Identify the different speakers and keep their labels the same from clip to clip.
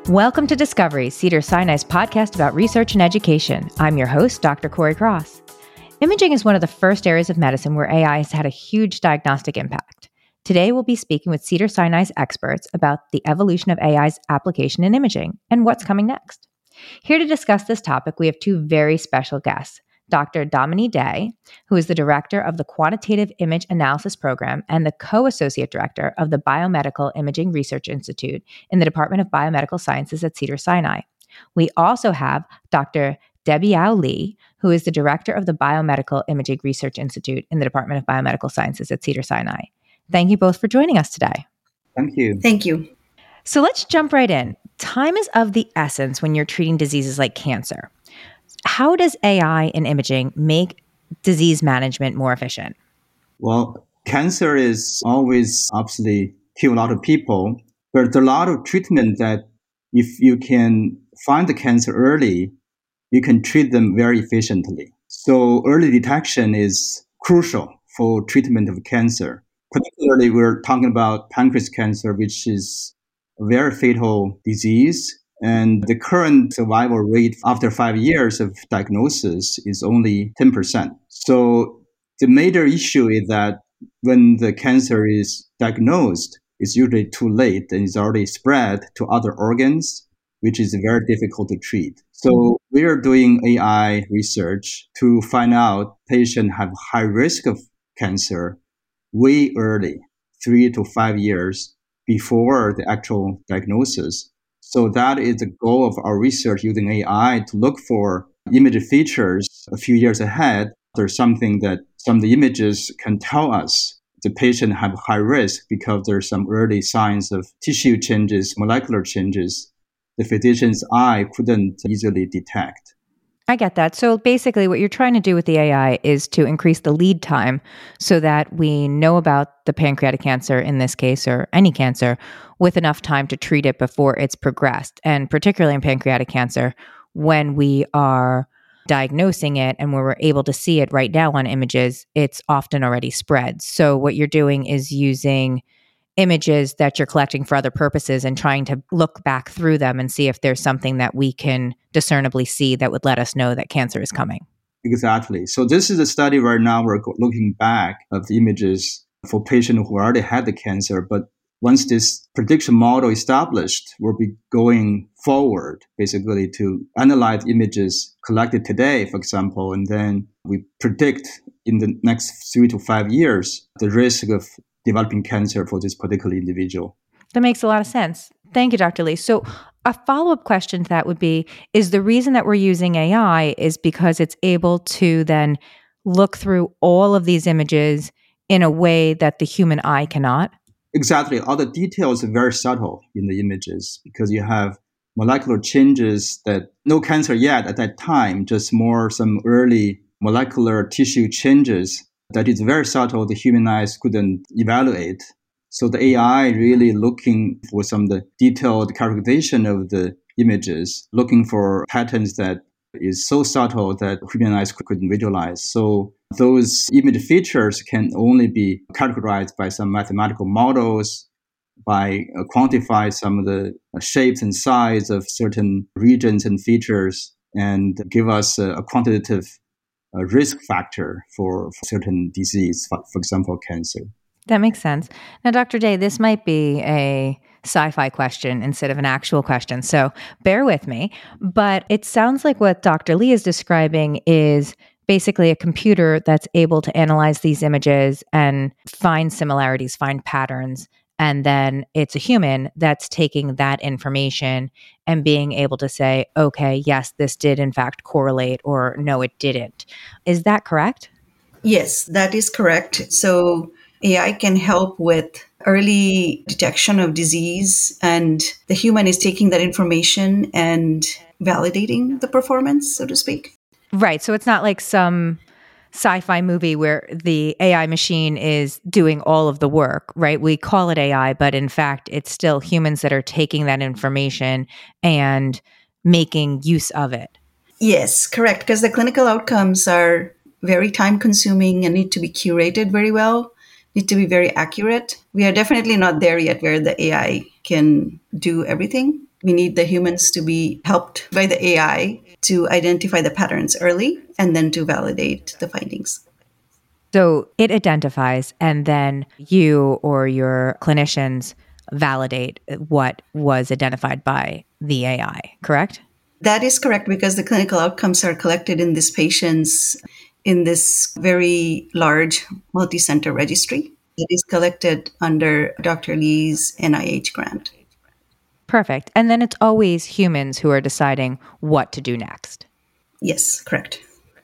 Speaker 1: Welcome to Discovery, Cedars-Sinai's podcast about research and education. I'm your host, Dr. Corey Cross. Imaging is one of the first areas of medicine where AI has had a huge diagnostic impact. Today, we'll be speaking with Cedars-Sinai's experts about the evolution of AI's application in imaging and what's coming next. Here to discuss this topic, we have two very special guests, Dr. Damini Day, who is the director of the Quantitative Image Analysis Program and the co-associate director of the Biomedical Imaging Research Institute in the Department of Biomedical Sciences at Cedars-Sinai. We also have Dr. Debiao Lee, who is the director of the Biomedical Imaging Research Institute in the Department of Biomedical Sciences at Cedars-Sinai. Thank you both for joining us today.
Speaker 2: Thank you.
Speaker 3: Thank you.
Speaker 1: So let's jump right in. Time is of the essence when you're treating diseases like cancer. How does AI in imaging make disease management more efficient?
Speaker 2: Well, cancer is always obviously kill a lot of people, but there's a lot of treatment that if you can find the cancer early, you can treat them very efficiently. So early detection is crucial for treatment of cancer. Particularly, we're talking about pancreas cancer, which is a very fatal disease. And the current survival rate after 5 years of diagnosis is only 10%. So the major issue is that when the cancer is diagnosed, it's usually too late and it's already spread to other organs, which is very difficult to treat. So we are doing AI research to find out patients have high risk of cancer way early, 3 to 5 years before the actual diagnosis. So that is the goal of our research using AI to look for image features a few years ahead. There's something that some of the images can tell us the patient have high risk because there's some early signs of tissue changes, molecular changes the physician's eye couldn't easily detect.
Speaker 1: I get that. So basically what you're trying to do with the AI is to increase the lead time so that we know about the pancreatic cancer in this case, or any cancer, with enough time to treat it before it's progressed. And particularly in pancreatic cancer, when we are diagnosing it and when we're able to see it right now on images, it's often already spread. So what you're doing is using images that you're collecting for other purposes and trying to look back through them and see if there's something that we can discernibly see that would let us know that cancer is coming.
Speaker 2: Exactly. So this is a study right now. We're looking back of the images for patients who already had the cancer. But once this prediction model established, we'll be going forward basically to analyze images collected today, for example, and then we predict in the next 3 to 5 years the risk of developing cancer for this particular individual.
Speaker 1: That makes a lot of sense. Thank you, Dr. Lee. So a follow-up question to that would be, is the reason that we're using AI is because it's able to then look through all of these images in a way that the human eye cannot?
Speaker 2: Exactly. All the details are very subtle in the images because you have molecular changes that no cancer yet at that time, just more some early molecular tissue changes that is very subtle, the human eyes couldn't evaluate. So the AI really looking for some of the detailed characterization of the images, looking for patterns that is so subtle that human eyes couldn't visualize. So those image features can only be categorized by some mathematical models, by quantify some of the shapes and size of certain regions and features, and give us a quantitative risk factor for certain disease, for example, cancer.
Speaker 1: That makes sense. Now, Dr. Day, this might be a sci-fi question instead of an actual question, so bear with me. But it sounds like what Dr. Lee is describing is basically a computer that's able to analyze these images and find similarities, find patterns, and then it's a human that's taking that information and being able to say, okay, yes, this did in fact correlate, or no, it didn't. Is that correct?
Speaker 3: Yes, that is correct. So AI can help with early detection of disease, and the human is taking that information and validating the performance, so to speak.
Speaker 1: Right. So it's not like some sci-fi movie where the AI machine is doing all of the work, right? We call it AI, but in fact, it's still humans that are taking that information and making use of it.
Speaker 3: Yes, correct. Because the clinical outcomes are very time consuming and need to be curated very well, need to be very accurate. We are definitely not there yet where the AI can do everything. We need the humans to be helped by the AI to identify the patterns early and then to validate the findings.
Speaker 1: So it identifies, and then you or your clinicians validate what was identified by the AI, correct?
Speaker 3: That is correct because the clinical outcomes are collected in these patients in this very large multi-center registry that is collected under Dr. Lee's NIH grant.
Speaker 1: Perfect. And then it's always humans who are deciding what to do next.
Speaker 3: Yes, correct.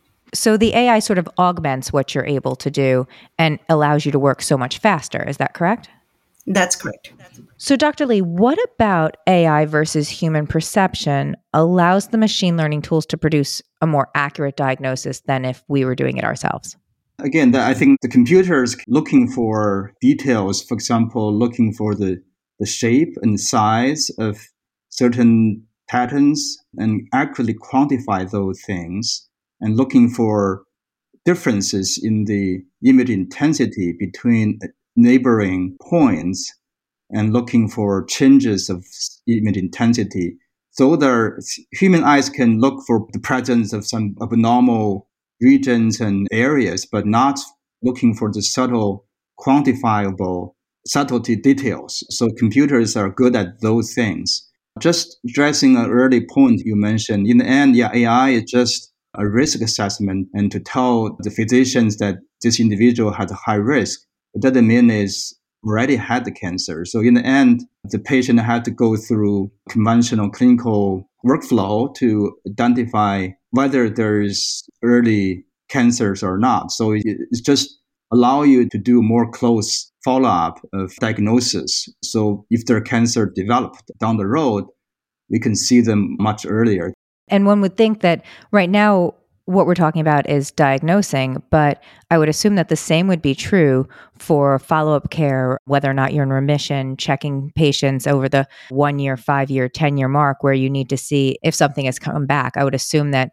Speaker 1: So the AI sort of augments what you're able to do and allows you to work so much faster. Is that correct?
Speaker 3: That's correct.
Speaker 1: So, Dr. Lee, what about AI versus human perception allows the machine learning tools to produce a more accurate diagnosis than if we were doing it ourselves?
Speaker 2: Again, I think the computers looking for details, for example, looking for the shape and size of certain patterns and accurately quantify those things, and looking for differences in the image intensity between neighboring points and looking for changes of image intensity. So human eyes can look for the presence of some abnormal regions and areas, but not looking for the subtle, quantifiable subtlety details. So computers are good at those things. Just addressing an early point you mentioned, in the end, AI is just a risk assessment and to tell the physicians that this individual has a high risk. It doesn't mean it's already had the cancer. So in the end, the patient had to go through conventional clinical workflow to identify whether there's early cancers or not. So it's just allow you to do more close follow-up of diagnosis. So if their cancer developed down the road, we can see them much earlier.
Speaker 1: And one would think that right now, what we're talking about is diagnosing, but I would assume that the same would be true for follow-up care, whether or not you're in remission, checking patients over the 1 year, 5 year, 10-year mark where you need to see if something has come back. I would assume that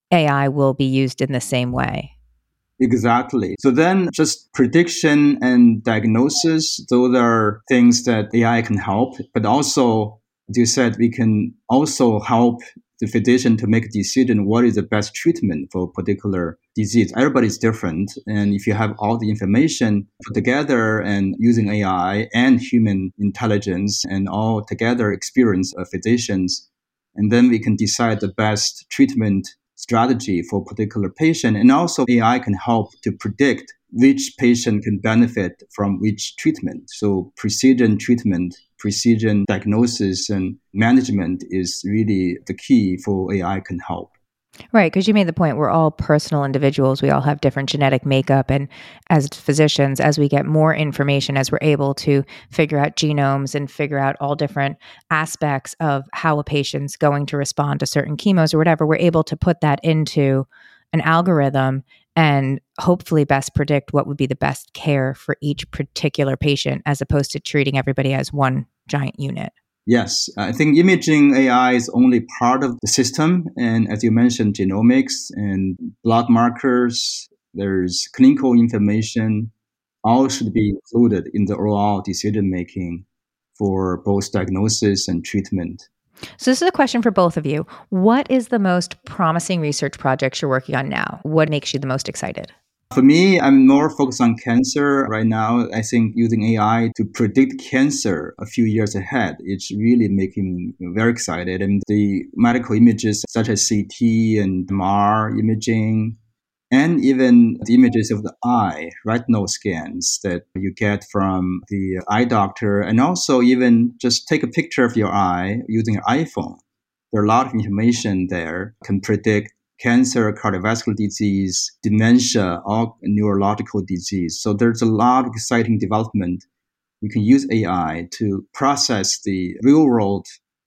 Speaker 1: AI will be used in the same way.
Speaker 2: Exactly. So then just prediction and diagnosis, those are things that AI can help, but also, as you said, we can also help the physician to make a decision what is the best treatment for a particular disease. Everybody's different. And if you have all the information put together and using AI and human intelligence and all together experience of physicians, and then we can decide the best treatment strategy for a particular patient. And also AI can help to predict which patient can benefit from which treatment. So precision treatment, precision diagnosis and management is really the key for AI can help.
Speaker 1: Right, because you made the point we're all personal individuals. We all have different genetic makeup. And as physicians, as we get more information, as we're able to figure out genomes and figure out all different aspects of how a patient's going to respond to certain chemos or whatever, we're able to put that into an algorithm and hopefully best predict what would be the best care for each particular patient as opposed to treating everybody as one giant unit.
Speaker 2: Yes, I think imaging AI is only part of the system. And as you mentioned, genomics and blood markers, there's clinical information, all should be included in the overall decision making for both diagnosis and treatment.
Speaker 1: So this is a question for both of you. What is the most promising research projects you're working on now? What makes you the most excited?
Speaker 2: For me, I'm more focused on cancer right now. I think using AI to predict cancer a few years ahead, it's really making me very excited. And the medical images such as CT and MR imaging, and even the images of the eye, retinal scans that you get from the eye doctor, and also even just take a picture of your eye using your iPhone. There are a lot of information there, can predict cancer, cardiovascular disease, dementia, or neurological disease. So there's a lot of exciting development. You can use AI to process the real world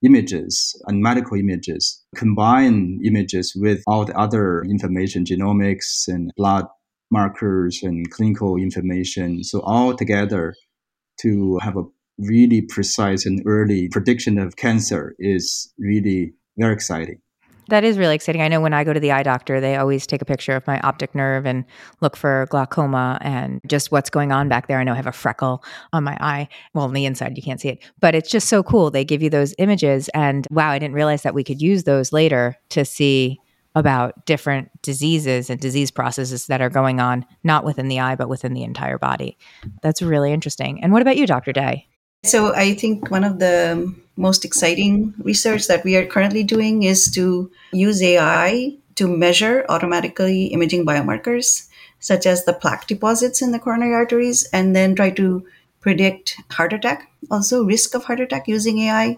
Speaker 2: images and medical images, combine images with all the other information, genomics and blood markers and clinical information. So all together to have a really precise and early prediction of cancer is really very exciting.
Speaker 1: That is really exciting. I know when I go to the eye doctor, they always take a picture of my optic nerve and look for glaucoma and just what's going on back there. I know I have a freckle on my eye. Well, on the inside, you can't see it, but it's just so cool. They give you those images and wow, I didn't realize that we could use those later to see about different diseases and disease processes that are going on, not within the eye, but within the entire body. That's really interesting. And what about you, Dr. Day?
Speaker 3: So I think one of the most exciting research that we are currently doing is to use AI to measure automatically imaging biomarkers, such as the plaque deposits in the coronary arteries, and then try to predict heart attack, also risk of heart attack using AI.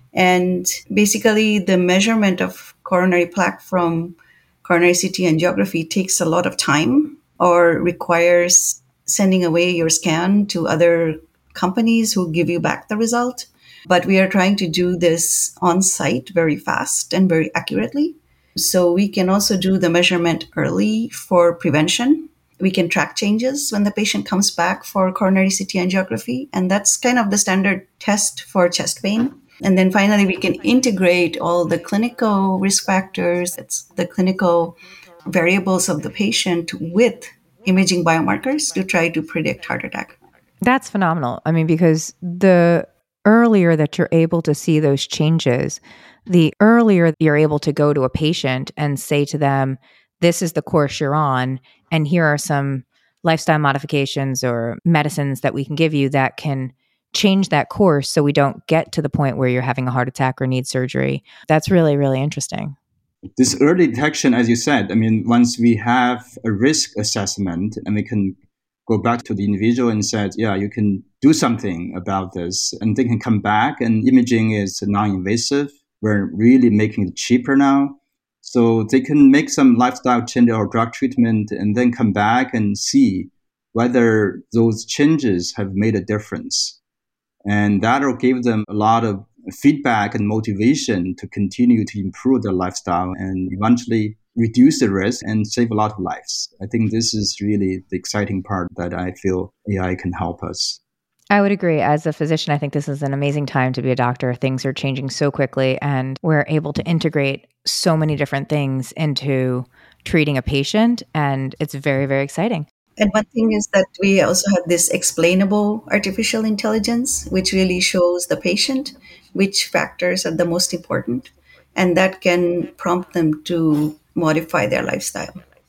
Speaker 3: And basically, the measurement of coronary plaque from coronary CT angiography takes a lot of time or requires sending away your scan to other companies who give you back the result. But we are trying to do this on site very fast and very accurately. So we can also do the measurement early for prevention. We can track changes when the patient comes back for coronary CT angiography. And that's kind of the standard test for chest pain. And then finally, we can integrate all the clinical risk factors, the clinical variables of the patient with imaging biomarkers to try to predict heart attack.
Speaker 1: That's phenomenal. I mean, because the earlier that you're able to see those changes, the earlier you're able to go to a patient and say to them, this is the course you're on, and here are some lifestyle modifications or medicines that we can give you that can change that course so we don't get to the point where you're having a heart attack or need surgery. That's really, really interesting.
Speaker 2: This early detection, as you said, I mean, once we have a risk assessment and we can go back to the individual and said, yeah, you can do something about this. And they can come back, and imaging is non-invasive. We're really making it cheaper now. So they can make some lifestyle change or drug treatment and then come back and see whether those changes have made a difference. And that'll give them a lot of feedback and motivation to continue to improve their lifestyle and eventually reduce the risk and save a lot of lives. I think this is really the exciting part that I feel AI can help us.
Speaker 1: I would agree. As a physician, I think this is an amazing time to be a doctor. Things are changing so quickly, and we're able to integrate so many different things into treating a patient, and it's very, very exciting.
Speaker 3: And one thing is that we also have this explainable artificial intelligence, which really shows the patient which factors are the most important, and that can prompt them to modify their lifestyle.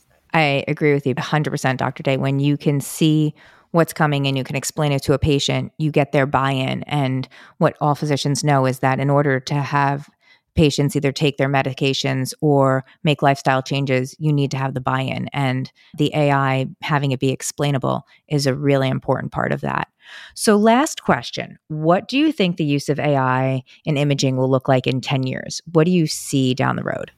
Speaker 1: I agree with you 100%, Dr. Day. When you can see what's coming and you can explain it to a patient, you get their buy-in. And what all physicians know is that in order to have patients either take their medications or make lifestyle changes, you need to have the buy-in. And the AI, having it be explainable, is a really important part of that. So last question, what do you think the use of AI in imaging will look like in 10 years? What do you see down the road?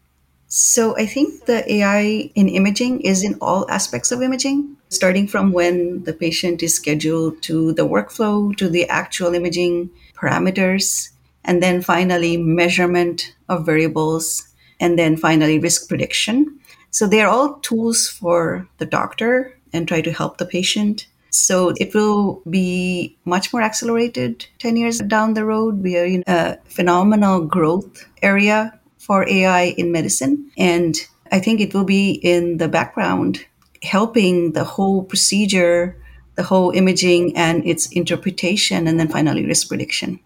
Speaker 3: So I think the AI in imaging is in all aspects of imaging, starting from when the patient is scheduled to the workflow, to the actual imaging parameters, and then finally measurement of variables, and then finally risk prediction. So they're all tools for the doctor and try to help the patient. So it will be much more accelerated 10 years down the road. We are in a phenomenal growth area for AI in medicine. And I think it will be in the background, helping the whole procedure, the whole imaging and its interpretation, and then finally risk prediction.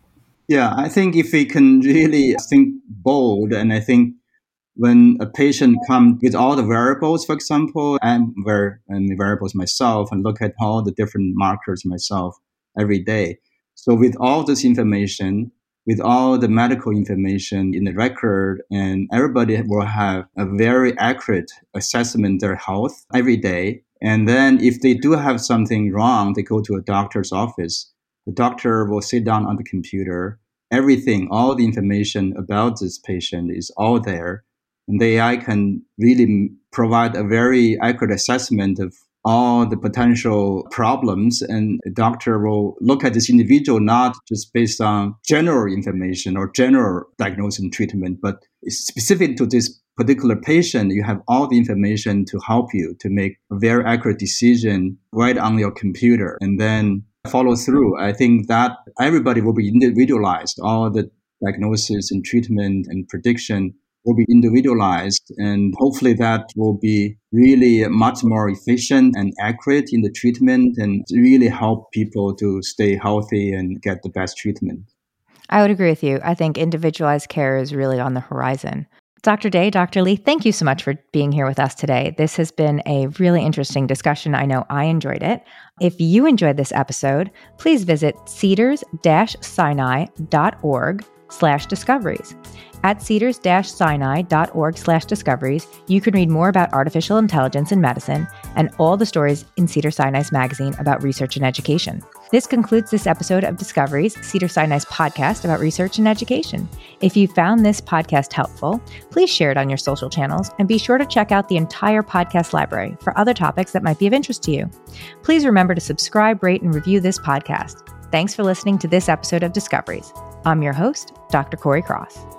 Speaker 2: Yeah, I think if we can really think bold, and I think when a patient comes with all the variables, for example, I'm variables myself and look at all the different markers myself every day. So with all this information, with all the medical information in the record, and everybody will have a very accurate assessment of their health every day. And then if they do have something wrong, they go to a doctor's office. The doctor will sit down on the computer. Everything, all the information about this patient is all there. And the AI can really provide a very accurate assessment of all the potential problems, and the doctor will look at this individual not just based on general information or general diagnosis and treatment, but specific to this particular patient. You have all the information to help you to make a very accurate decision right on your computer and then follow through. I think that everybody will be individualized, all the diagnosis and treatment and prediction will be individualized, and hopefully that will be really much more efficient and accurate in the treatment and really help people to stay healthy and get the best treatment.
Speaker 1: I would agree with you. I think individualized care is really on the horizon. Dr. Day, Dr. Lee, thank you so much for being here with us today. This has been a really interesting discussion. I know I enjoyed it. If you enjoyed this episode, please visit cedars-sinai.org/discoveries. At cedars-sinai.org/discoveries, you can read more about artificial intelligence in medicine and all the stories in Cedars-Sinai's magazine about research and education. This concludes this episode of Discoveries, Cedars-Sinai's podcast about research and education. If you found this podcast helpful, please share it on your social channels and be sure to check out the entire podcast library for other topics that might be of interest to you. Please remember to subscribe, rate, and review this podcast. Thanks for listening to this episode of Discoveries. I'm your host, Dr. Corey Cross.